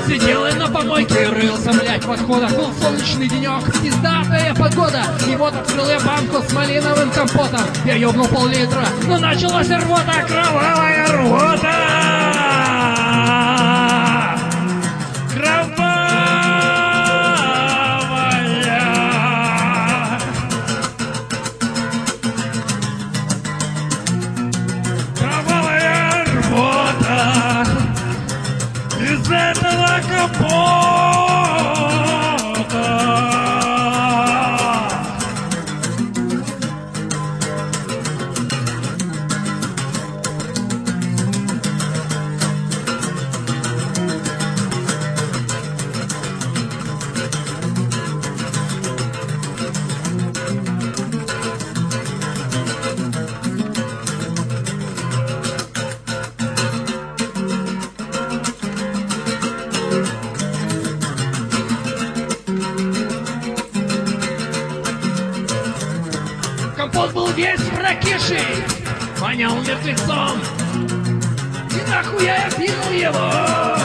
Сидел я на помойке и рылся, блядь, в отходах. Был солнечный денек, пиздатая погода. И вот открыл я банку с малиновым компотом. Я ёбнул пол-литра, но началась рвота, кровавая рвота. Кровавая рвота из этого компота. Компот был весь прокиший, вонял мертвецом. И нахуй я пил его.